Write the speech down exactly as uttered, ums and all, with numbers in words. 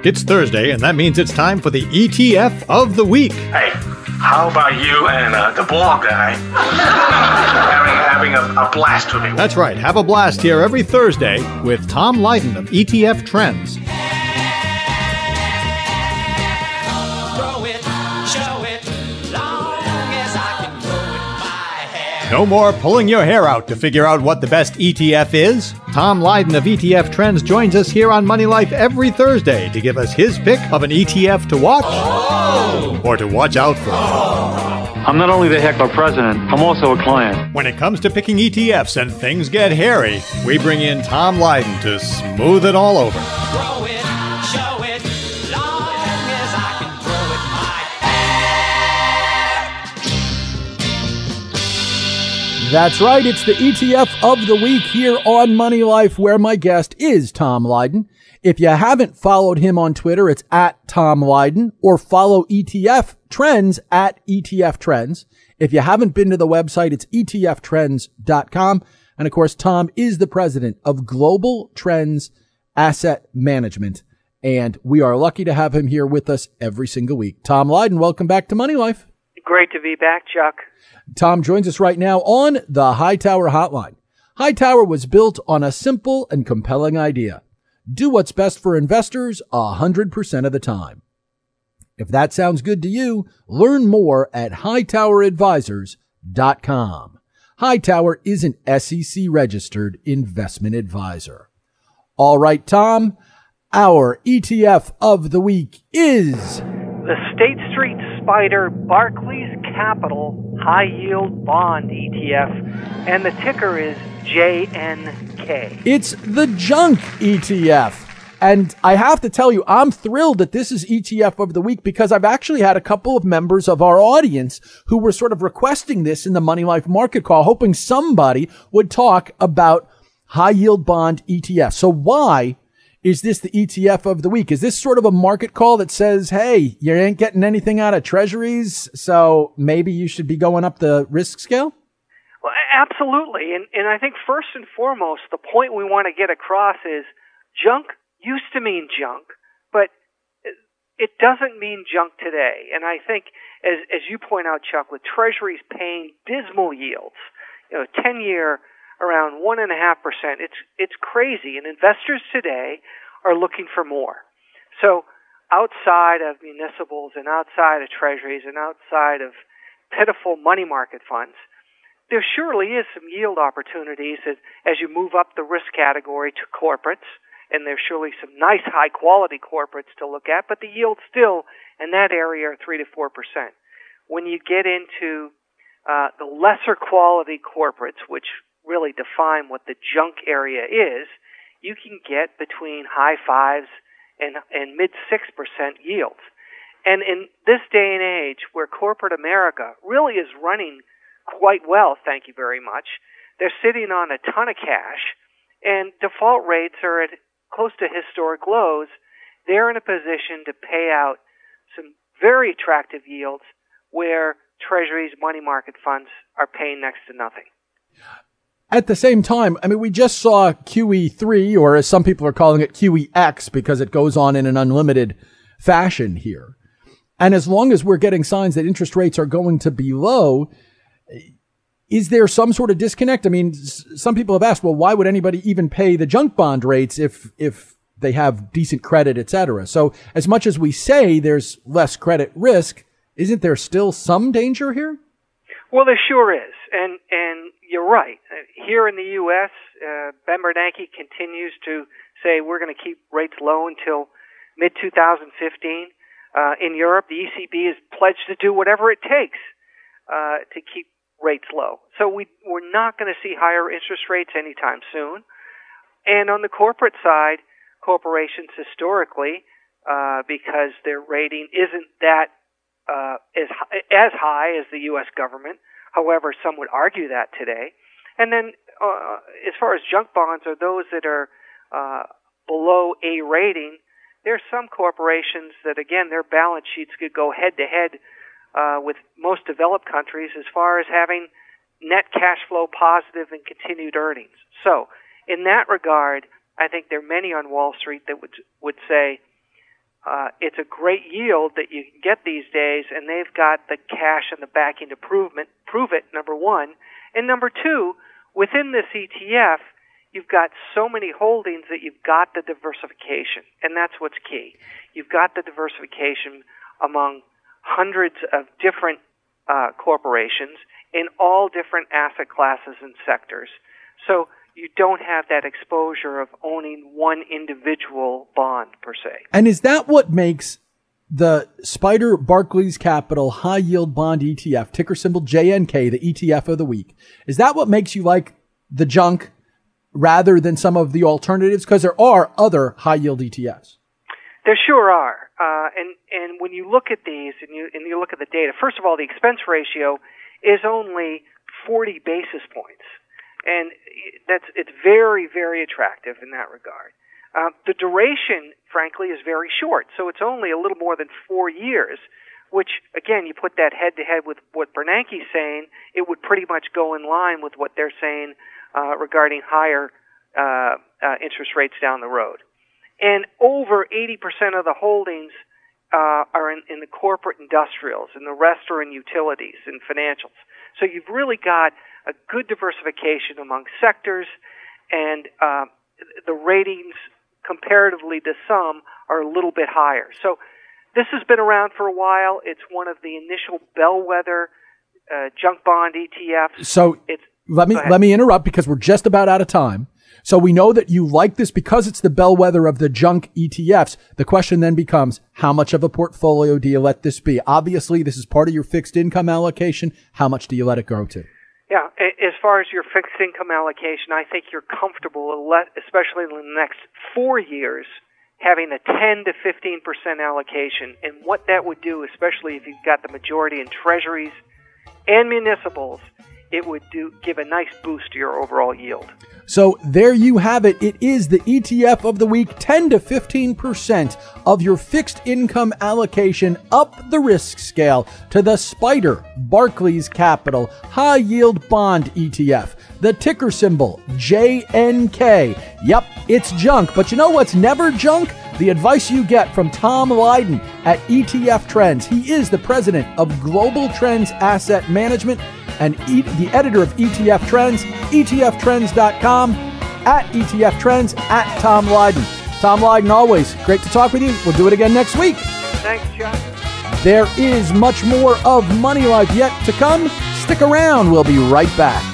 It's Thursday, and that means it's time for the E T F of the week. Hey, how about you and uh, the ball guy having, having a, a blast with me? That's right. Have a blast here every Thursday with Tom Lydon of E T F Trends. No more pulling your hair out to figure out what the best E T F is. Tom Lydon of E T F Trends joins us here on Money Life every Thursday to give us his pick of an E T F to watch oh. or to watch out for. I'm not only the heckler president, I'm also a client. When it comes to picking E T Fs and things get hairy, we bring in Tom Lydon to smooth it all over. Throw it, show it, long as I can throw it my hair. That's right, it's the E T F of the week here on Money Life, where my guest is Tom Lydon. If you haven't followed him on Twitter, it's at Tom Lydon, or follow E T F Trends at E T F Trends. If you haven't been to the website, it's E T F trends dot com. And of course, Tom is the president of Global Trends Asset Management. And we are lucky to have him here with us every single week. Tom Lydon, welcome back to Money Life. Great to be back, Chuck. Tom joins us right now on the Hightower Hotline. Hightower was built on a simple and compelling idea. Do what's best for investors one hundred percent of the time. If that sounds good to you, learn more at hightower advisors dot com. Hightower is an S E C registered investment advisor. All right, Tom, our E T F of the week is the State Street Spider Barclays Capital High Yield Bond E T F, and the ticker is J N K. It's the junk E T F. And I have to tell you, I'm thrilled that this is E T F of the week because I've actually had a couple of members of our audience who were sort of requesting this in the Money Life market call, hoping somebody would talk about high yield bond E T F. So why is this the E T F of the week? Is this sort of a market call that says, hey, you ain't getting anything out of treasuries, so maybe you should be going up the risk scale? Well, absolutely. And, and I think first and foremost, the point we want to get across is junk used to mean junk, but it doesn't mean junk today. And I think, as as you point out, Chuck, with treasuries paying dismal yields, you know, ten-year around one and a half percent, it's it's crazy. And investors today are looking for more. So outside of municipals and outside of treasuries and outside of pitiful money market funds, there surely is some yield opportunities as, as you move up the risk category to corporates. And there's surely some nice high-quality corporates to look at, but the yields still in that area are three to four percent. When you get into uh, the lesser quality corporates, which really define what the junk area is, you can get between high fives and, and mid six percent yields. And in this day and age where corporate America really is running quite well, thank you very much, they're sitting on a ton of cash, and default rates are at close to historic lows. They're in a position to pay out some very attractive yields where treasuries, money market funds are paying next to nothing. At the same time, I mean, we just saw Q E three, or as some people are calling it, Q E X, because it goes on in an unlimited fashion here. And as long as we're getting signs that interest rates are going to be low, is there some sort of disconnect? I mean, some people have asked, well, why would anybody even pay the junk bond rates if if they have decent credit, et cetera? So as much as we say there's less credit risk, isn't there still some danger here? Well, there sure is. And and you're right. Here in the U S, uh, Ben Bernanke continues to say we're going to keep rates low until mid twenty fifteen. Uh, in Europe, the E C B is pledged to do whatever it takes uh, to keep rates low. So we, we're not going to see higher interest rates anytime soon. And on the corporate side, corporations historically, uh, because their rating isn't that uh, as, as high as the U S government, however, some would argue that today. And then uh, as far as junk bonds are those that are uh, below A rating, there are some corporations that, again, their balance sheets could go head-to-head Uh, with most developed countries as far as having net cash flow positive and continued earnings. So in that regard, I think there are many on Wall Street that would would say, Uh, it's a great yield that you can get these days, and they've got the cash and the backing to prove it, prove it, number one. And number two, within this E T F, you've got so many holdings that you've got the diversification, and that's what's key. You've got the diversification among hundreds of different uh, corporations in all different asset classes and sectors. So you don't have that exposure of owning one individual bond per se. And is that what makes the Spider Barclays Capital High Yield Bond E T F, ticker symbol J N K, the E T F of the week, is that what makes you like the junk rather than some of the alternatives? Because there are other high yield E T Fs. There sure are. Uh, and, and when you look at these and you, and you look at the data, first of all, the expense ratio is only forty basis points. And that's, it's very, very attractive in that regard. Uh, the duration, frankly, is very short. So it's only a little more than four years, which, again, you put that head to head with what Bernanke's saying, it would pretty much go in line with what they're saying uh, regarding higher uh, uh, interest rates down the road. And over eighty percent of the holdings uh, are in, in the corporate industrials, and the rest are in utilities and financials. So you've really got a good diversification among sectors, and uh, the ratings comparatively to some are a little bit higher. So this has been around for a while. It's one of the initial bellwether uh, junk bond E T Fs. So it's, let me let me interrupt because we're just about out of time. So we know that you like this because it's the bellwether of the junk E T Fs. The question then becomes, how much of a portfolio do you let this be? Obviously, this is part of your fixed income allocation. How much do you let it go to? Yeah, as far as your fixed income allocation, I think you're comfortable, especially in the next four years, having a ten to fifteen percent allocation. And what that would do, especially if you've got the majority in treasuries and municipals, it would do give a nice boost to your overall yield. So there you have it. It is the E T F of the week, ten to fifteen percent of your fixed income allocation up the risk scale to the Spider Barclays Capital High Yield Bond E T F. The ticker symbol J N K. Yep, it's junk, but you know what's never junk? The advice you get from Tom Lydon at E T F Trends. He is the president of Global Trends Asset Management and e- the editor of E T F Trends, E T F trends dot com, at E T F Trends, at Tom Lydon. Tom Lydon, always great to talk with you. We'll do it again next week. Thanks, John. There is much more of Money Life yet to come. Stick around. We'll be right back.